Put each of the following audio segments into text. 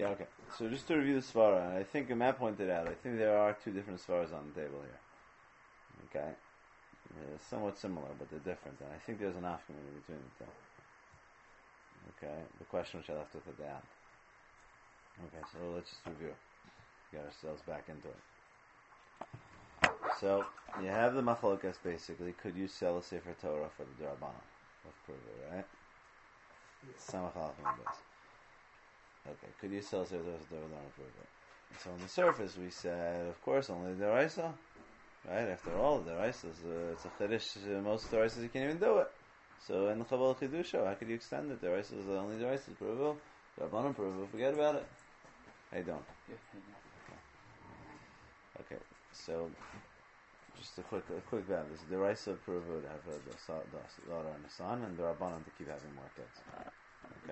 Okay. So just to review the svara, I think Matt pointed out, I think there are two different svaras on the table here. Okay. They're somewhat similar, but they're different. And I think there's an afternoon between the two. Okay. The question which I left with at the end. Okay, so let's just review. Get ourselves back into it. So, you have the machlokas basically. Could you sell a Sefer Torah for the Darabanan? Let's prove it, right? Samach alaf on base. Okay, could you sell a Sefer Torah for the Darabanan? Prove it. So on the surface we said, of course, only the Daraisa. Right? After all, the Daraisa it's a Chiddush. Most Daraisas you can't even do it. So in the Chabal Chidusha, how could you extend it? Daraisa is the only Daraisa. Prove it. Darabanan, prove it. Forget about it. I don't. Okay, so just a quick balance. This the Raisa prove would have the daughter and a son, and the Rabbanan to keep having more kids. Okay.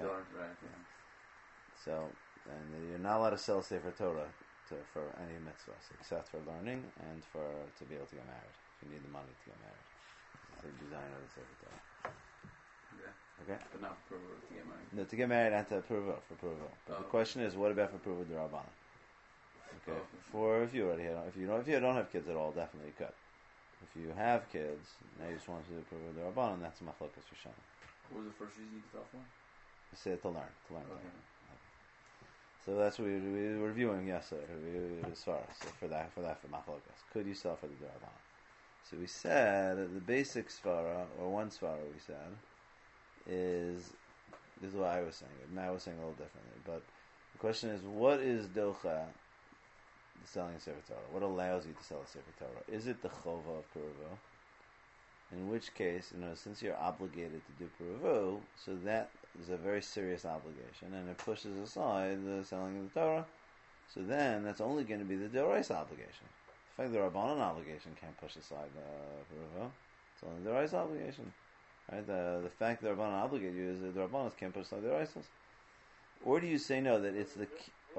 So, and you're not allowed to sell Sefer Torah for any mitzvahs except for learning and for to be able to get married. If you need the money to get married, the design of the Sefer Torah. Okay. But not for to get married. No, to get married and to prove it. But the question is, what about for prove the Rabbanan? Okay. For if you don't have kids at all, definitely you could. If you have kids, now you just want to do prove the Rabbanan, that's machlokas Rishon. What was the first reason you fell for? I said to learn. Okay. So that's what we were reviewing yesterday. So for machlokas, could you sell for the Rabbanan? So we said the basic svara, or one svara we said, is this is what I was saying. Matt was saying a little differently, but the question is, what is docha selling a Sefer Torah? What allows you to sell a Sefer Torah? Is it the chova of Peruvo? In which case, since you're obligated to do Peruvo, so that is a very serious obligation, and it pushes aside the selling of the Torah. So then, that's only going to be the Deorais obligation. In fact, the Rabbanan obligation can't push aside Peruvo. It's only the Deorais obligation. Right? The fact that the Rabbanan obligate you is that the Rabbanan can't push aside the Deorais. Or do you say no, that it's the...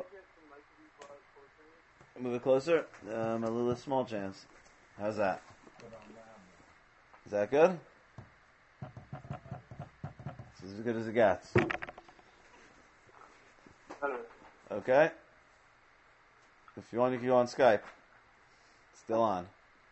Move it closer. A little small chance. How's that? Is that good? It's as good as it gets. Okay. If you want, you can go on Skype. Still on.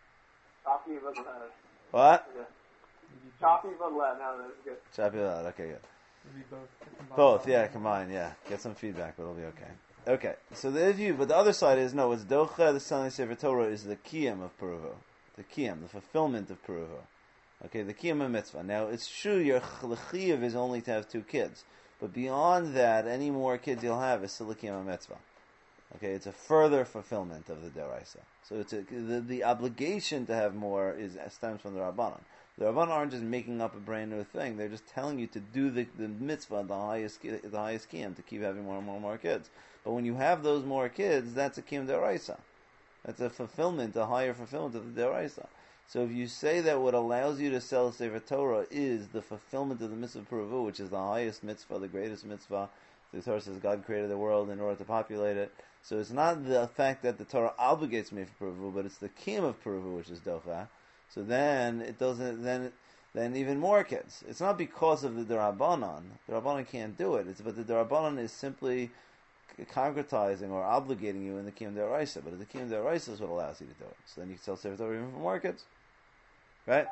What? Choppy but loud. Now that's good. Choppy but loud. Okay, good. Both, yeah, combine, yeah. Get some feedback, but it'll be okay. Okay, so the view, but the other side is, no, it's docha, the selling Sefer Torah is the kiyam of Peruvo. The kiyam, the fulfillment of Peruvo. Okay, the kiyam of mitzvah. Now, it's true, your chiyuv is only to have 2 kids. But beyond that, any more kids you'll have is still the kiyam of mitzvah. Okay, it's a further fulfillment of the deraisa. So it's the obligation to have more stems from the Rabbanan. The Rabbanan aren't just making up a brand new thing. They're just telling you to do the mitzvah, the highest kiyam, to keep having more and more kids. But when you have those more kids, that's a kiyam deraisa. That's a fulfillment, a higher fulfillment of the deraisa. So if you say that what allows you to sell Sefer Torah is the fulfillment of the mitzvah of Peruvu, which is the highest mitzvah, the greatest mitzvah, the Torah says God created the world in order to populate it. So it's not the fact that the Torah obligates me for Peruvu, but it's the kiyam of Peruvu, which is docha. So then it doesn't. Then even more kids. It's not because of the Darabanan. The Darabanan can't do it. But the Darabanan is simply concretizing or obligating you in the kiyam deraisa. But the kiyam deraisa is what allows you to do it. So then you can sell Sefer Torah even for more kids, right?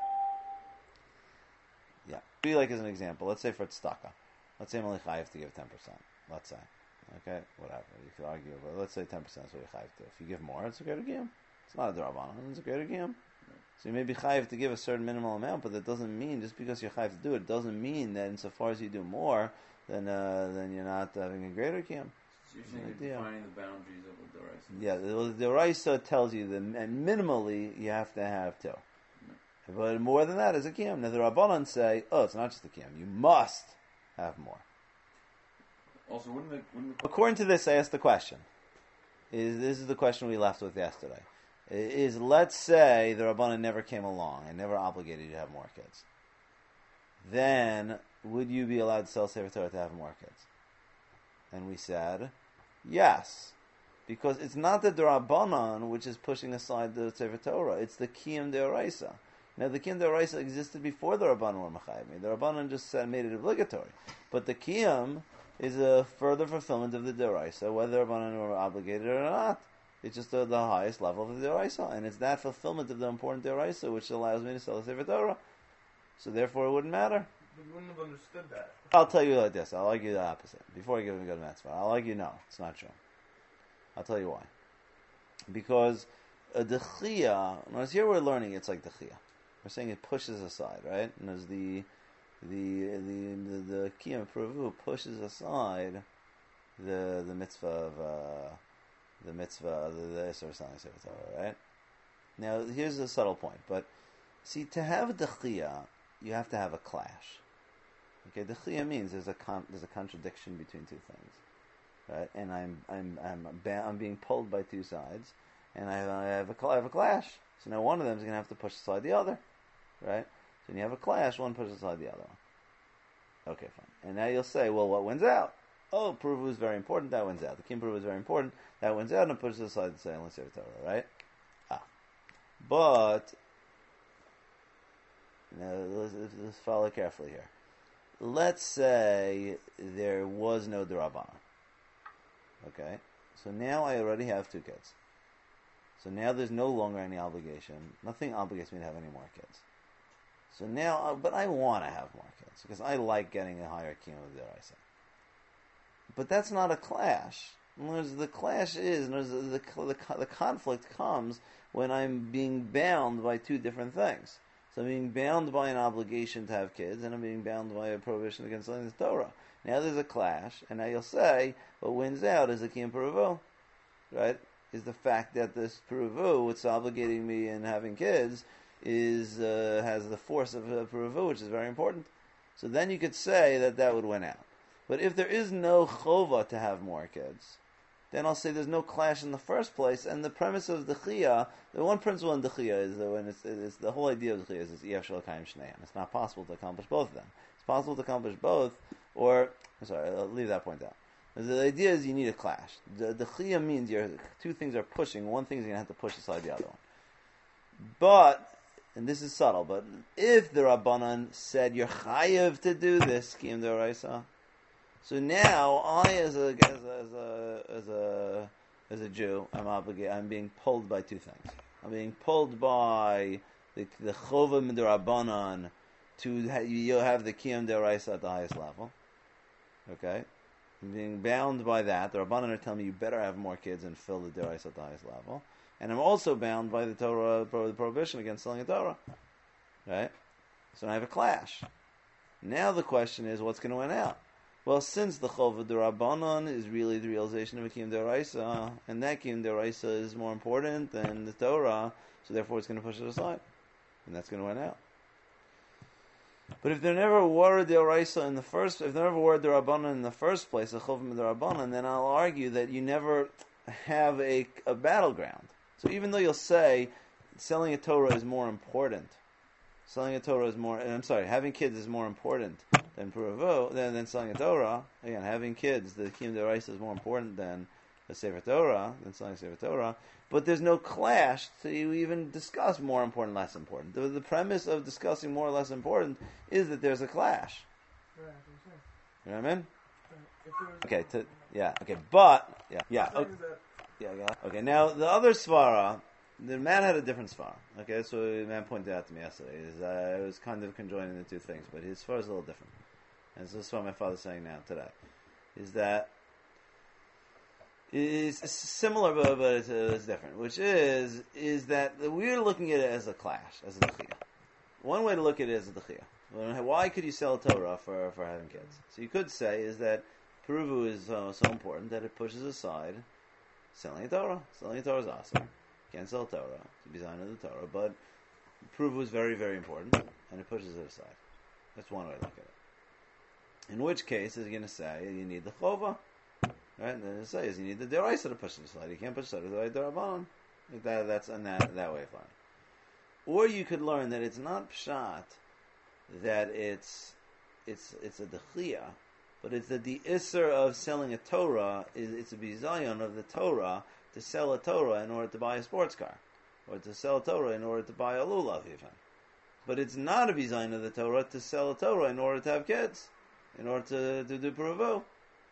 Yeah. Be like as an example. Let's say for tzedakah. Let's say I'm only chayiv to give 10%. Let's say. Okay, whatever. You could argue, but let's say 10% is what you're chayiv to. If you give more, it's a greater kiyam. It's not a Darabanan. It's a greater kiyam. So you may be chayiv to give a certain minimal amount, but that doesn't mean, just because you're chayiv to do it, doesn't mean that insofar as you do more, then you're not having a greater kiyam. So you're saying you're defining the boundaries of the deraisa. Yeah, the deraisa tells you that, and minimally you have to have 2. But more than that is a kiyam. Now the Rabbanan say, it's not just a kiyam, you must have more. Also, wouldn't the according to this, I asked the question. This is the question we left with yesterday. Is, let's say the Rabbanan never came along and never obligated you to have more kids. Then, would you be allowed to sell Sefer Torah to have more kids? And we said, yes. Because it's not the Rabbanan which is pushing aside the Sefer Torah. It's the Kiyam Deoraisa. Now, the Kiyam Deoraisa existed before the Rabbanan were Machayim. The Rabbanan just made it obligatory. But the Kiyam is a further fulfillment of the Deraisa, whether Rabbanan were obligated or not. It's just the highest level of the Deraisa, and it's that fulfillment of the important Deraisa which allows me to sell the Sefer Torah. So therefore it wouldn't matter. But you wouldn't have understood that. I'll tell you like this. I'll argue the opposite. Before I go to Metzvah, I'll argue no, it's not true. I'll tell you why. Because a Dechia, notice here we're learning it's like Dechia. We're saying it pushes aside, right? And as the Kiyam Pravu pushes aside the mitzvah of the Isser Selling Sefer Torah, right? Now here's a subtle point, but see, to have a Dechia, you have to have a clash. Okay, Dechia means there's a contradiction between two things, right? And I'm being pulled by two sides, and I have a clash. So now one of them is going to have to push aside the other, right? So when you have a clash, one pushes aside the other one. Okay, fine. And now you'll say, well, what wins out? Oh, Puruvu is very important. That wins out. The Kim Puruvu is very important. That wins out, and it pushes aside the Seilim Sefer Torah, right? But now let's follow carefully here. Let's say there was no D'Rabbanan. Okay? So now I already have two kids. So now there's no longer any obligation. Nothing obligates me to have any more kids. So now, but I want to have more kids because I like getting a higher kiyum of D'Oraisa. But that's not a clash. The clash is, the conflict comes when I'm being bound by two different things. So I'm being bound by an obligation to have kids, and I'm being bound by a prohibition against learning the Torah. Now there's a clash, and now you'll say, what wins out is the Kiyum Peruvu, right? Is the fact that this Peruvu, what's obligating me in having kids, has the force of a Peruvu, which is very important. So then you could say that would win out. But if there is no chova to have more kids, then I'll say there's no clash in the first place, and the premise of Dechia, the one principle in Dechia is that when it's the whole idea of Dechia is it's Ef Shel Kayim Shneim. It's not possible to accomplish both of them. It's possible to accomplish both, I'll leave that point out. The idea is you need a clash. The Dechia means two things are pushing, one thing is going to have to push aside the other one. But, and this is subtle, but if the Rabbanan said you're chayev to do this, Kiyum D'Oraisa, so now I, as a Jew, I'm obligated. I'm being pulled by two things. I'm being pulled by the chova midrabanan to you have the kiyum deraisa at the highest level. Okay, I'm being bound by that. The Rabbanan are telling me you better have more kids and fill the deraisa at the highest level. And I'm also bound by the Torah, the prohibition against selling a Torah. Right. So I have a clash. Now the question is, what's going to win out? Well, since the Chova D'Rabbanan is really the realization of a Kiyum D'Oraisa, and that Kiyum D'Oraisa is more important than the Torah, so therefore it's going to push it aside. And that's going to win out. But if there never were D'Oraisa if there never were D'Rabbanan in the first place, a Chova D'Rabbanan, then I'll argue that you never have a battleground. So even though you'll say selling a Torah is more important, having kids is more important than selling a Torah. Again, having kids, the Kiyum D'Oraisa is more important than the Sefer Torah, than selling Sefer Torah. But there's no clash to even discuss more important, less important. The premise of discussing more or less important is that there's a clash. Right, you know what I mean? okay. Okay, now the other svara, the man had a different svara. Okay, so the man pointed out to me yesterday. It was kind of conjoining the two things, but his svara is a little different. And so this is what my father's saying now today. Is that is similar, but it's different. Which is that we're looking at it as a clash, as a dechia. One way to look at it is a dechia. Why could you sell Torah for having kids? So you could say is that Peruvu is so important that it pushes aside selling a Torah. Selling a Torah is awesome. Can't sell Torah. It's a design of the Torah, but Peruvu is very, very important, and it pushes it aside. That's one way to look at it. In which case, is going to say you need the chova, right? And then it says you need the deraisa to push it aside. You can't push it aside with the derabanan. That's in that way of learning. Or you could learn that it's not pshat, that it's a dechia, but it's that the isser of selling a Torah it's a bizayon of the Torah to sell a Torah in order to buy a sports car, or to sell a Torah in order to buy a lulav even. But it's not a bizayon of the Torah to sell a Torah in order to have kids, in order to do peruvu.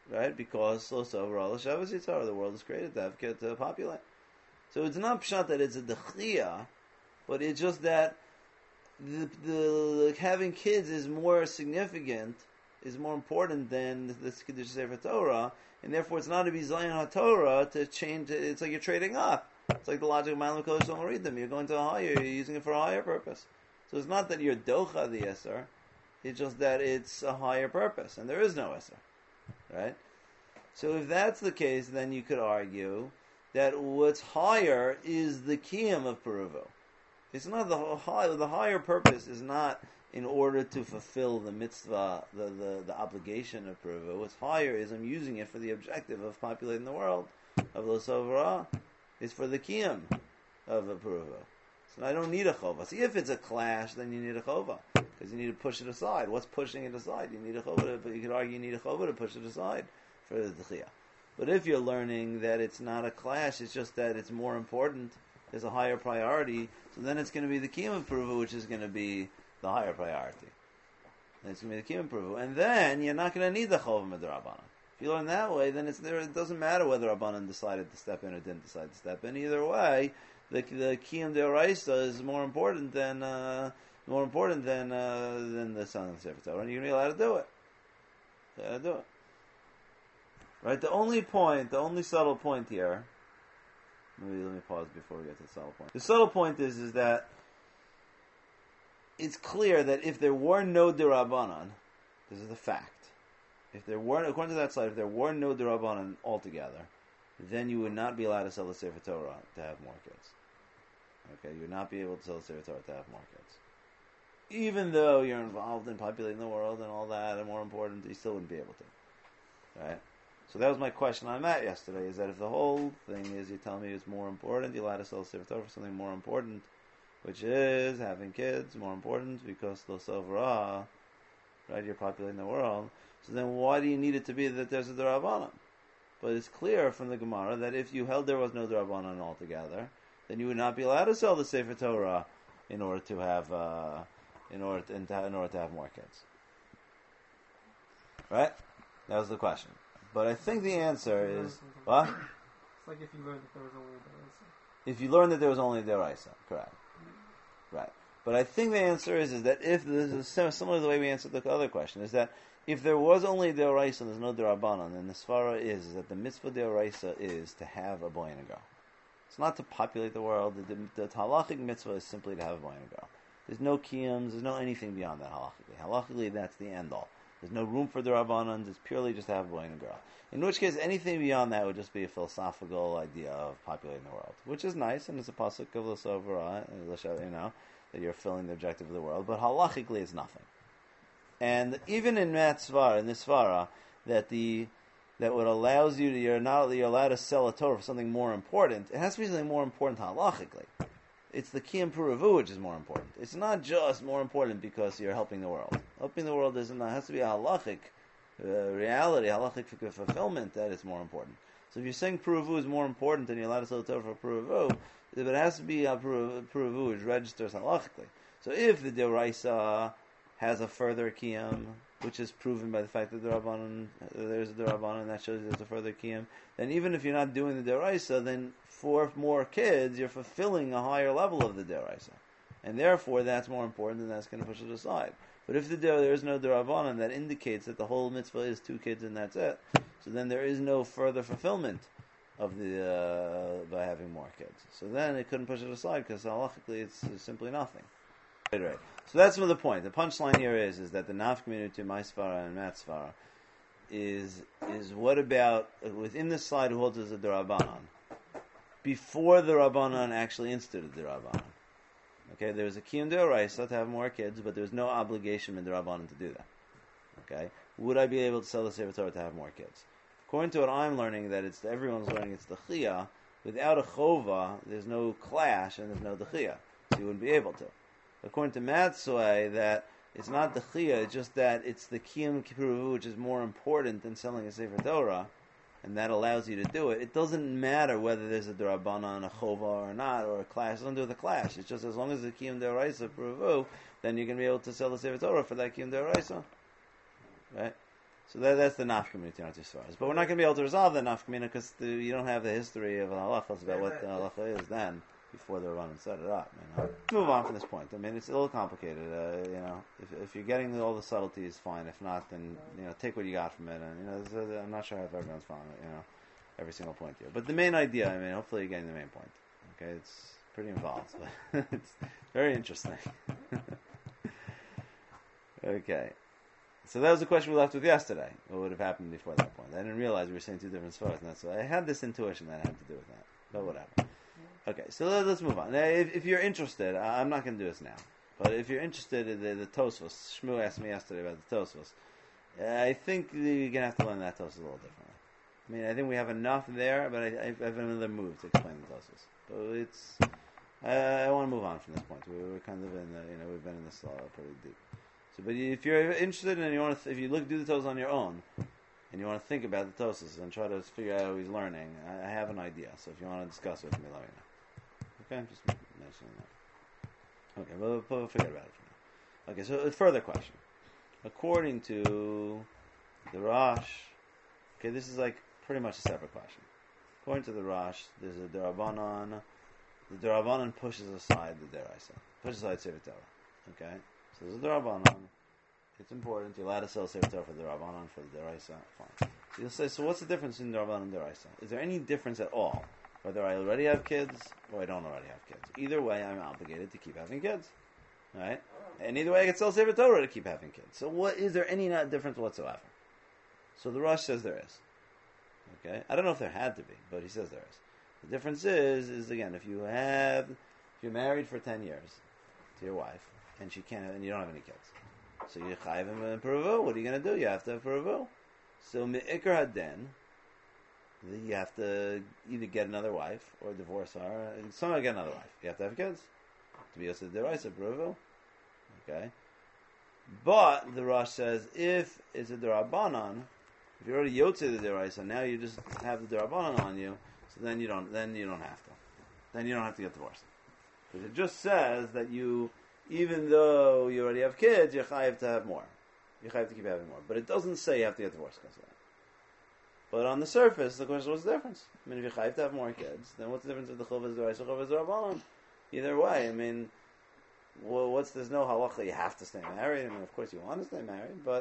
right? Because the world is created to have to populate. So it's not pshat that it's a dechia, but it's just that the having kids is more significant, is more important than the Kiddush Sefer Torah, and therefore it's not to be Zion HaTorah to change. It's like you're trading up. It's like the logic of Ma'alim Kodesh Read You're going to a higher. You're using it for a higher purpose. So it's not that you're docha the Eser. It's just that it's a higher purpose, and there is no Eser, right? So if that's the case, then you could argue that what's higher is the kiyum of Peruvo. It's not the higher purpose is not in order to fulfill the mitzvah, the obligation of Peruvo. What's higher is I'm using it for the objective of populating the world, of Losovra. It's for the kiyum of a Peruvo. So I don't need a chova. See, if it's a clash, then you need a chova, because you need to push it aside. What's pushing it aside? You need a chova, but you could argue you need a chova to push it aside for the dechia. But if you're learning that it's not a clash, it's just that it's more important, there's a higher priority, so then it's going to be the kiyum of Peruvo, which is going to be the higher priority. And it's going to be the kiyum of Peruvo. And then you're not going to need the chova medrabanan. If you learn that way, then it doesn't matter whether Rabbanan decided to step in or didn't decide to step in. Either way, the kiyum deoraisa is more important than the son of the Sefer Torah, and you're going to be allowed to do it. You're allowed to do it. Right? The only subtle point here. Let me pause before we get to the subtle point. The subtle point is that it's clear that if there were no derabanan, this is the fact. If there weren't, according to that slide, if there were no derabanan altogether, then you would not be allowed to sell the Sefer Torah to have more kids. Okay, you would not be able to sell the Sefer Torah to have more kids. Even though you're involved in populating the world and all that, and more important, you still wouldn't be able to. Right? So that was my question on that yesterday, is that if the whole thing is you tell me it's more important, you're allowed to sell the Sefer Torah for something more important, which is having kids, more important, because the Sefer, right, you're populating the world. So then why do you need it to be that there's a Darabanan? But it's clear from the Gemara that if you held there was no Darabanan altogether, then you would not be allowed to sell the Sefer Torah in order to have in order to have more kids. Right? That was the question. But I think the answer is what? It's like if you learned that there was only Deraisa. If you learned that there was only Deraisa, correct. Right. But I think the answer is that if this is similar to the way we answered the other question, is that if there was only Deoraisa and there's no Derabanan, then the svara is that the mitzvah Deoraisa is to have a boy and a girl. It's not to populate the world. The halachic mitzvah is simply to have a boy and a girl. There's no kiyums, there's no anything beyond that halachically. Halachically, that's the end all. There's no room for Derabanan, it's purely just to have a boy and a girl. In which case, anything beyond that would just be a philosophical idea of populating the world, which is nice, and it's a pasuk of l'sovra, that you're filling the objective of the world, but halachically it's nothing. And even in this svara, that what allows you to, you're allowed to sell a Torah for something more important, it has to be something more important halachically. It's the kiyum puravu which is more important. It's not just more important because you're helping the world. Helping the world has to be a halachic reality, halachic fulfillment that is more important. So if you're saying puravu is more important than you're allowed to sell a Torah for puravu, but it has to be a puravu which registers halachically. So if the Deoraisa has a further kiyum, which is proven by the fact that there's a Derabanan, and that shows there's a further kiyum, then even if you're not doing the Deraisa, then for more kids, you're fulfilling a higher level of the Deraisa. And therefore, that's more important, and that's going to push it aside. But if there is no Derabanan, that indicates that the whole mitzvah is 2 kids and that's it. So then there is no further fulfillment of the by having more kids. So then it couldn't push it aside, because halachically it's simply nothing. Right. So that's the point. The punchline here is that the nafkaminu to my svara and Matt's svara is what about within the slide who holds as a derabanan before the rabbanan actually instituted the rabbanan. Okay, there was a kiyum deoraisa to have more kids, but there was no obligation in the rabbanan to do that. Okay, would I be able to sell the Sefer Torah to have more kids? According to what I'm learning, that everyone's learning it's the chiyah. Without a chova, there's no clash and there's no dechiyah, so you wouldn't be able to. According to Matt's way, that it's not the chiyah, it's just that it's the kiyum kippuru, which is more important than selling a Sefer Torah, and that allows you to do it. It doesn't matter whether there's a derabanan, a chova or not, or a clash. It doesn't do with the clash. It's just as long as the kiyum deraisa pruvu, then you're going to be able to sell the Sefer Torah for that kiyum deraisa. Right? So that's the nafkamina to Svaras. But we're not going to be able to resolve the nafkamina because you don't have the history of halachas about what the halacha is then before the Rabbanan set it up. Move on from this point. I mean, it's a little complicated. If you're getting all the subtleties, fine. If not, then take what you got from it. And I'm not sure if everyone's following every single point here. But the main idea, hopefully you're getting the main point. Okay, it's pretty involved, but it's very interesting. Okay. So that was the question we left with yesterday. What would have happened before that point? I didn't realize we were saying two different svaras, and that's why I had this intuition that had to do with that. But whatever. Okay, so let's move on. Now, if you're interested, I'm not going to do this now, but if you're interested in the Tosfos, Shmuel asked me yesterday about the Tosfos. I think you're going to have to learn that Tosfos a little differently. I think we have enough there, but I have another move to explain the Tosfos. But it's, I want to move on from this point. We're kind of in we've been in this pretty deep. So, but if you're interested and you want to, if you do the Tosfos on your own, and you want to think about the Tosfos and try to figure out how he's learning, I have an idea. So if you want to discuss it with me, let me know. Okay, I'm just mentioning that. Okay, we'll forget about it for now. Okay, so a further question. According to the Rosh, okay, this is like pretty much a separate question. According to the Rosh, there's a Derabanan. The Derabanan pushes aside the Deraisa. Pushes aside Sefer Torah. Okay? So there's a Derabanan. It's important. You're allowed to sell Sefer Torah for the Derabanan, for the Deraisa. Fine. So you'll say, so what's the difference in Derabanan and Deraisa? Is there any difference at all? Whether I already have kids or I don't already have kids. Either way, I'm obligated to keep having kids. Right? And either way, I can sell Sefer Torah to keep having kids. So is there any difference whatsoever? So the Rosh says there is. Okay? I don't know if there had to be, but he says there is. The difference is again, if you're married for 10 years to your wife, and and you don't have any kids. So you chayiv him in Peruvu. What are you going to do? You have to have Peruvu. So me'ikar haden, you have to either get another wife or divorce her. And somehow get another wife. You have to have kids to be Yosef Deraisa Peruvu. Okay, but the Rosh says if it's a Derabanan, if you're already Yotze the Deraisa, now you just have the Derabanan on you. So then you don't have to. Then you don't have to get divorced. Because it just says that even though you already have kids, you're chayiv to have more. You're chayiv to keep having more. But it doesn't say you have to get divorced because of that. But on the surface, the question is, what's the difference? If you're chayiv to have more kids, then what's the difference with the Chovas Deraisa or Chovas Derabanan? Either way, there's no halacha you have to stay married. Of course you want to stay married, but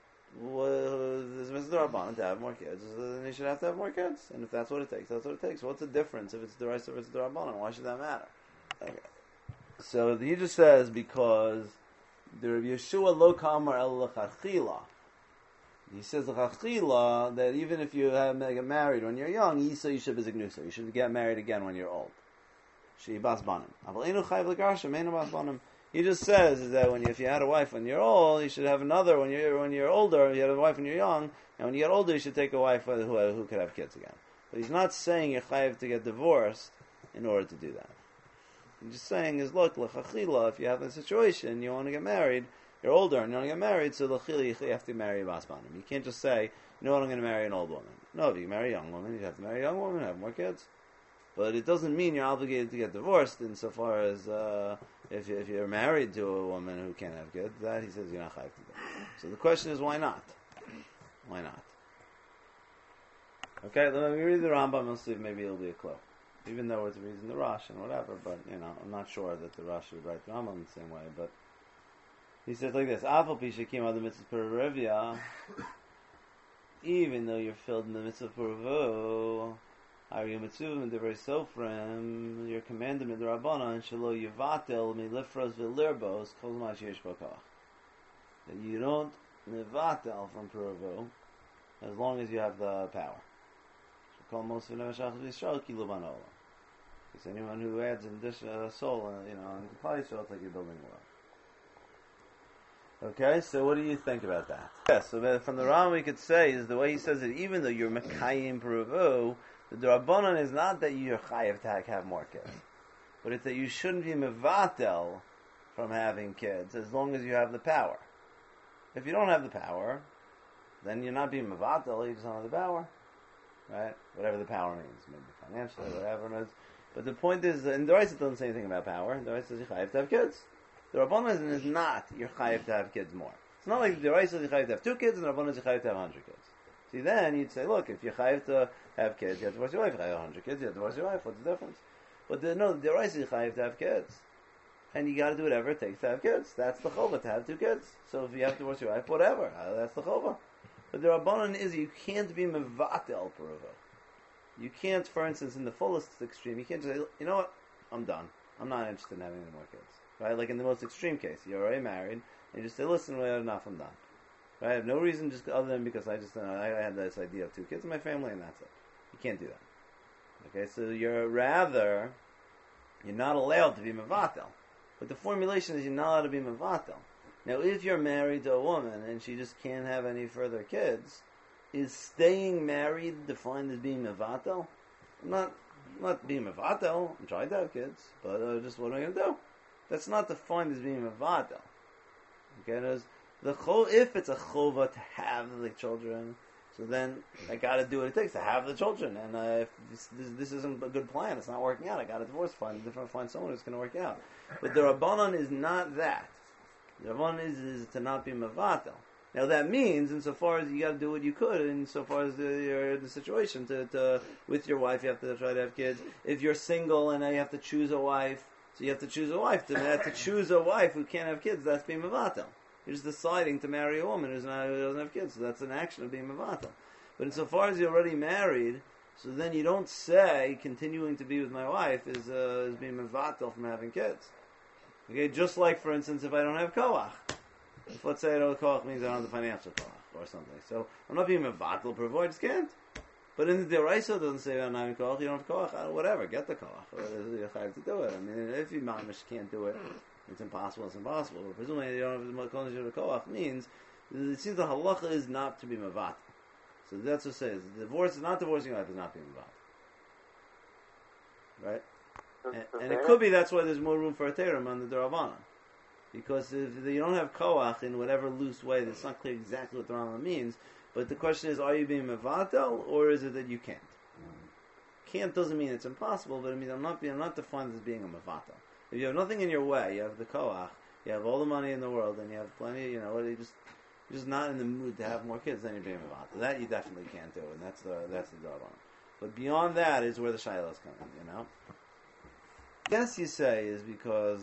there's Mr. Rabbanan to have more kids, then you should have to have more kids. And if that's what it takes, that's what it takes. What's the difference if it's the Deraisa or it's the Rabbanan? Why should that matter? Okay. So he just says because the Rabbi Yeshua lo kamar el lechachila. He says lechachila that even if you get married when you're young, you should be zignusa. You should get married again when you're old. She bas banim. Aval enu chayiv legarsha meinu bas banim. He just says is that if you had a wife when you're old, you should have another when you're older. You had a wife when you're young, and when you get older, you should take a wife who could have kids again. But he's not saying you're chayiv to get divorced in order to do that. He's just saying is look lechachila. If you have a situation, you want to get married, you're older and you want to get married, so lechila you have to marry a bas banim. You can't just say, you know what, I'm going to marry an old woman. No, if you marry a young woman, you have to marry a young woman and have more kids. But it doesn't mean you're obligated to get divorced insofar as if you're married to a woman who can't have kids, that he says you're not chayiv to do. So the question is, why not? Why not? Okay, let me read the Rambam and see if maybe it'll be a clue. Even though it's reading the Rosh and whatever, but I'm not sure that the Rosh would write the Rambam the same way. But he says like this: Afal pisha came out of the mitzvah peruvia, even though you're filled in the mitzvah peruvu. Are you mitzvah in the very sofrim? Your commandment in the Rabbanan shelo yivatel milifros v'lirbos kol ma sheyesh b'koach. That you don't mivatel from peruvu as long as you have the power. Kol mosif nevashach v'yisrael kilu banola. Because anyone who adds an additional soul, into Klal Yisrael, it's like you're building a world. Okay, so what do you think about that? Yes, so from the Ram we could say is the way he says it. Even though you're mekayim peruvu, the Rabbanan is not that you're chayiv to have more kids, but it's that you shouldn't be mevatel from having kids as long as you have the power. If you don't have the power, then you're not being mevatel, you just don't have the power. Right? Whatever the power means, maybe financially, whatever it is. But the point is, in the Deraisa doesn't say anything about power. The Deraisa says you're chayiv to have kids. The Rabbanan is not you're chayiv to have kids more. It's not like the Deraisa you chayiv to have 2 kids and the Rabbanan you chayiv to have 100 kids. See, then you'd say, look, if you chayiv to have kids, you have to divorce your wife. If you chayiv 100 kids, you have to divorce your wife. What's the difference? But the Deraisa you chayiv to have kids. And you got to do whatever it takes to have kids. That's the chova, to have 2 kids. So if you have to divorce your wife, whatever. That's the chova. But the Rabbanan is you can't be mevatel peruva. You can't, for instance, in the fullest extreme, you can't just say, you know what, I'm done. I'm not interested in having any more kids. Right? Like in the most extreme case, you're already married, and you just say, listen, well, enough, I'm done. Right? I have no reason just other than because I had this idea of 2 kids in my family, and that's it. You can't do that. Okay, so you're not allowed to be mevatel. But the formulation is you're not allowed to be mevatel. Now, if you're married to a woman and she just can't have any further kids, is staying married defined as being mevatel? Not being mevatel. I'm trying to have kids, but just what am I going to do? That's not defined as being mevatel. Okay, if it's a chova to have the children, so then I got to do what it takes to have the children. And if this isn't a good plan, it's not working out. I got to divorce, find someone who's going to work out. But the Rabbanan is not that. The Rabbanan is to not be mevatel. Now that means, insofar as you got to do what you could, insofar as you're in the situation to with your wife, you have to try to have kids. If you're single and now you have to choose a wife, so you have to choose a wife. To choose a wife who can't have kids, that's being mevatel. You're just deciding to marry a woman who doesn't have kids, so that's an action of being mevatel. But insofar as you're already married, so then you don't say continuing to be with my wife is being mevatel from having kids. Okay, just like for instance, if I don't have koach. If let's say I don't have koach means I don't have the financial koach or something. So I'm not being mevatel per avoid, I just can't. But in the Deraisa it doesn't say I'm not having koach, you don't have koach, whatever, get the koach. You have to do it. I mean, if you mamish can't do it, it's impossible. But presumably you don't have the koach means it seems the halacha is not to be mevatel. So that's what it says. Divorce is not divorcing your wife is not being mevatel. Right? And it could be that's why there's more room for a terim on the Derabanan. Because if you don't have koach in whatever loose way, it's not clear exactly what the Rambam means. But the question is, are you being mevatel, or is it that you can't? Can't doesn't mean it's impossible, but I mean I'm not defined as being a mevatel. If you have nothing in your way, you have the koach, you have all the money in the world, and you have plenty, you're just not in the mood to have more kids, then you're being mevatel. That you definitely can't do, and that's the Derabanan. But beyond that is where the shilohs come in, Yes, you say is because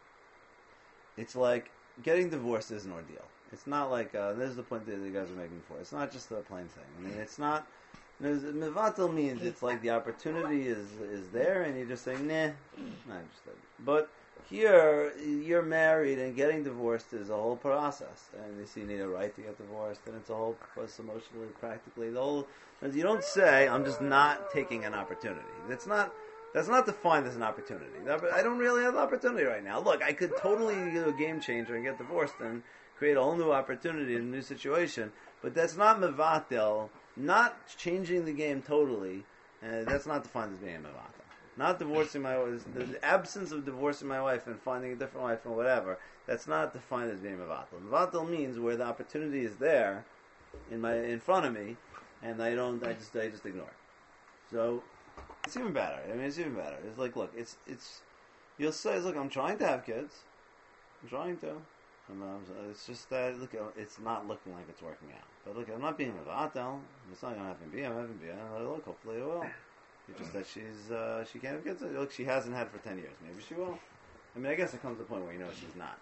it's like getting divorced is an ordeal. It's not like this is the point that you guys are making before. It's not just a plain thing. I mean, it's not. Mevatel means it's like the opportunity is there, and you're just saying, nah, not interested. But here, you're married, and getting divorced is a whole process. And you need a right to get divorced, and it's a whole process emotionally, practically. You don't say, I'm just not taking an opportunity. That's not defined as an opportunity. I don't really have an opportunity right now. Look, I could totally do a game changer and get divorced and create a whole new opportunity in a new situation, but that's not mevatel, not changing the game totally. That's not defined as being mevatel. Not divorcing my wife, the absence of divorcing my wife and finding a different wife or whatever, that's not defined as being mevatel. Mevatel means where the opportunity is there in front of me, and I just ignore it. So it's even better. It's even better. It's like, look, you'll say, look, I'm trying to have kids. I'm trying to. It's just that, look, it's not looking like it's working out. But look, I'm not being mevatel. It's not going to happen. I'm having be. Look, hopefully it will. It's just that she can't have kids. Look, she hasn't had for 10 years. Maybe she will. I mean, I guess it comes to the point where she's not.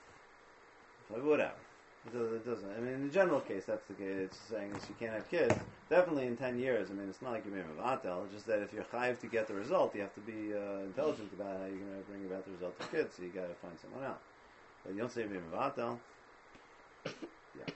So whatever. It doesn't. I mean, in the general case, that's the case. It's saying that she can't have kids. Definitely in 10 years. I mean, it's not like you're being mevatel. It's just that if you're chayiv to get the result, you have to be intelligent about how you're going to bring about the result of kids. So you got to find someone else. But you don't say you're being mevatel. Yeah.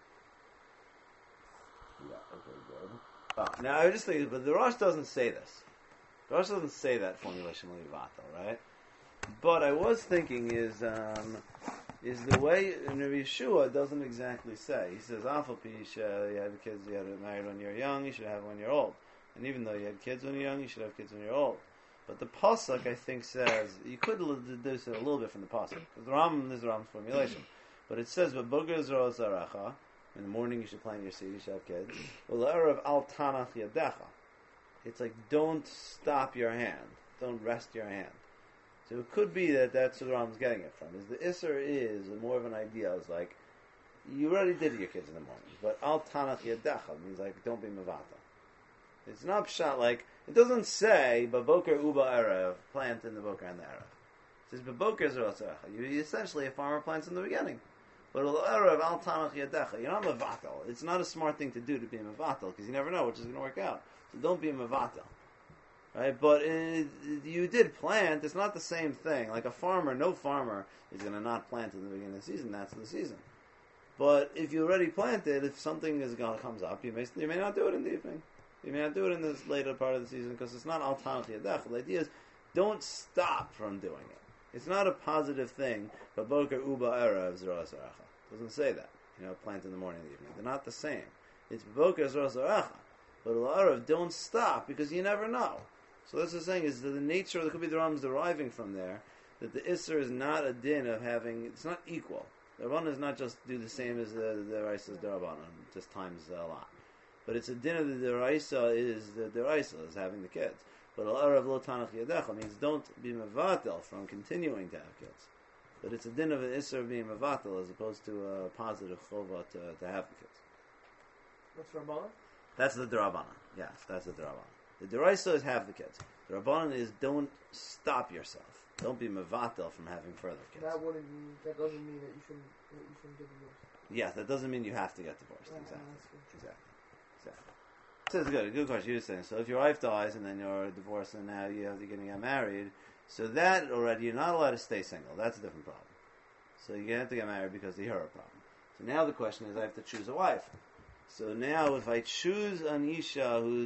Okay, good. Now I was just thinking, but the Rosh doesn't say this. The Rosh doesn't say that formulation of mevatel, right? But I was thinking is the way in Rabbi Yeshua doesn't exactly say. He says, "Alpha you had kids, you had married when you're young, you should have when you're old. And even though you had kids when you're young, you should have kids when you're old." But the pasuk, I think, says you could deduce it a little bit from the pasuk. Because this is the Ram's formulation, but it says, "B'boger zro zaracha." In the morning, you should plant your seed. You should have kids. U'le'erav al tanach yadecha. It's like don't stop your hand, don't rest your hand. So it could be that that's where the Rambam's getting it from. Is the Isser is more of an idea. It's like you already did your kids in the morning. But al tanach yadecha means like don't be mevatel. It's not pshat like it doesn't say baboker uba erev plant in the boker and the erev. It says baboker zerosarecha. You essentially a farmer plants in the beginning. But erev al tanach yadecha. You're not mevatel. It's not a smart thing to do to be mevatel because you never know which is going to work out. So don't be mevatel. Right, but you did plant. It's not the same thing. Like a farmer, no farmer is going to not plant in the beginning of the season. That's the season. But if you already planted, if something comes up, you may not do it in the evening. You may not do it in this later part of the season because it's not al tanach yadech. The idea is don't stop from doing it. It's not a positive thing. But boker uba erev zera saracha doesn't say that. Plant in the morning and the evening. They're not the same. It's boker zera saracha. But erev, don't stop because you never know. So that's what I'm saying is that the nature of the Kubi Dharam is deriving from there that the Isser is not a din of having, it's not equal. The Rabbanan is not just do the same as the Deraisa Rabbanan, just times a lot. But it's a din of the Deraisa is having the kids. But Al-Arav Lo Tanach Yadecha means don't be Mevatel from continuing to have kids. But it's a din of an Isser of being Mevatel as opposed to a positive Chova to have the kids. What's Rabbanan? That's the Derabanan. Yes, that's the Derabanan. The Deraisa is have the kids. The Rabbanan is don't stop yourself. Don't be mevatel from having further kids. That doesn't mean that you shouldn't get divorced. Yeah, that doesn't mean you have to get divorced. Right, Exactly. This is good question. You were saying, so if your wife dies and then you're divorced and now you're going to get married, so that already, you're not allowed to stay single. That's a different problem. So you have to get married because of your problem. So now the question is, I have to choose a wife. So now if I choose an Isha who's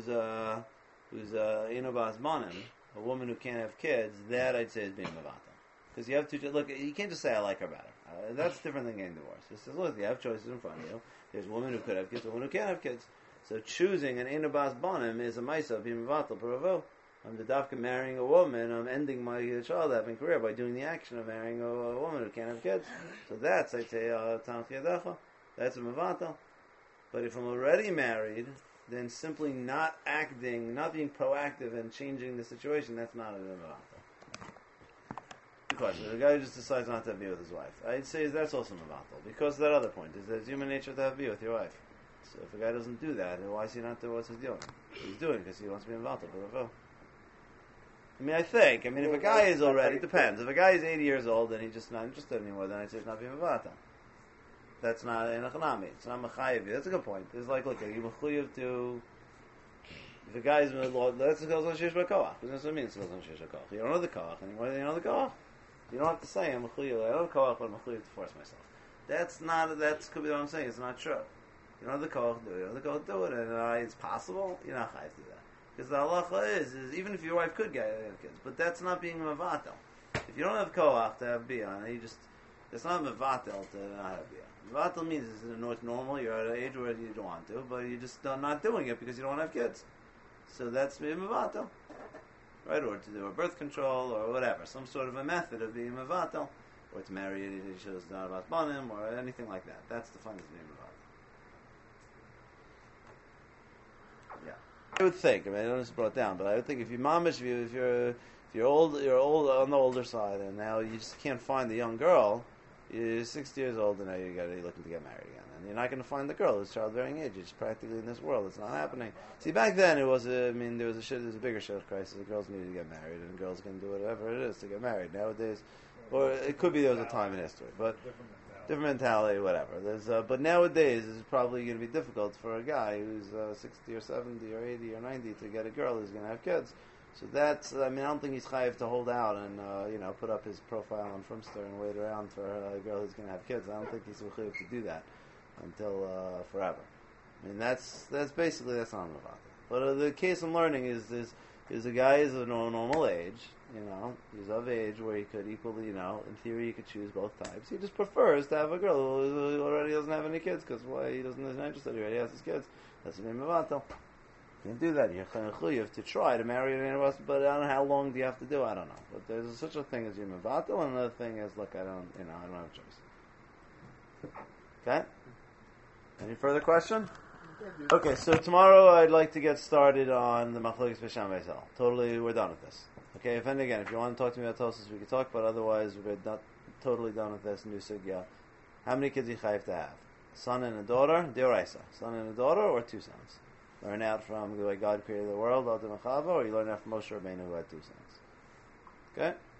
Inobas Banim, a woman who can't have kids, that I'd say is being Mavata. Because you have to look. You can't just say I like her better. That's different than getting divorced. It says, look, you have choices in front of you. There's a woman who could have kids, a woman who can't have kids. So choosing an Inobas Banim is a Maisa being Mavata Paravo. I'm the dafka marrying a woman. I'm ending my child having career by doing the action of marrying a woman who can't have kids. So that's I'd say Tanach Yadecha. That's a Mavata. But if I'm already married, then simply not acting, not being proactive and changing the situation, that's not a mevatel. Good question. The guy who just decides not to have be with his wife. I'd say that's also mevatel, because that other point is that it's human nature to have be with your wife. So if a guy doesn't do that, then why is he not doing what's he doing? He's doing it because he wants to be mevatel. I think, if a guy is already, it depends. If a guy is 80 years old and he's just not interested anymore, then I'd say it's not being mevatel. That's not in a chanami. It's not mechayev. That's a good point. It's like, look, are you mechayev to? If a guy is that's the goes on sheish b'koach. That's what it means. It goes on sheish b'koach. You don't know the koach anymore. You know the koach. You don't have to say I'm mechayev. I don't know koach, but I'm mechayev to force myself. That's not. That's could be what I'm saying. It's not true. You don't have the koach. Do it. You don't have the koach. Do it. And it's possible. You're not chayev to do that because the halacha is even if your wife could get kids, but that's not being mevatel. If you don't have koach to have bia, you just it's not mevatel to not have bia. Mevatel means it's normal. You're at an age where you don't want to, but you're just not doing it because you don't have kids. So that's being mevatel, right? Or to do a birth control or whatever, some sort of a method of being mevatel, or to marry a Isha who's not about banim or anything like that. That's defined as being mevatel. Yeah, I would think. I don't just brought down, but I would think if you're mamish, if you're old on the older side, and now you just can't find the young girl. You're 60 years old and now you're looking to get married again. And you're not going to find the girl who's childbearing age. It's practically in this world. It's not happening. See, back then there was a bigger shidduch crisis. The girls needed to get married and girls can do whatever it is to get married. Nowadays, or it could be there was a time in history. But different mentality, whatever. But nowadays it's probably going to be difficult for a guy who's 60 or 70 or 80 or 90 to get a girl who's going to have kids. So that's, I don't think he's chayiv to hold out and, put up his profile on Frimster and wait around for a girl who's going to have kids. I don't think he's chayiv to do that until forever. That's basically, that's not about it. But the case I'm learning is a guy is of normal age, he's of age where he could equally, in theory he could choose both types. He just prefers to have a girl who already doesn't have any kids because he's not interested, he already has his kids. That's the name of Atel. You can do that. You're chayav to try to marry anyone else, but I don't know how long do you have to do. I don't know. But there's such a thing as yom mevatel, and another thing is, look, I don't have a choice. Okay. Any further question? Okay, so tomorrow I'd like to get started on the machlokes b'sham v'yisrael. Totally, we're done with this. Okay. If you want to talk to me about Tosfos, we can talk. But otherwise, we're not totally done with this new sugya. How many kids you chayav to have? son and a daughter, Deoraisa. Son and a daughter, or two sons. Learn out from the way God created the world, Adam and Chava, or you learn out from Moshe Rabbeinu who had two sons. Okay?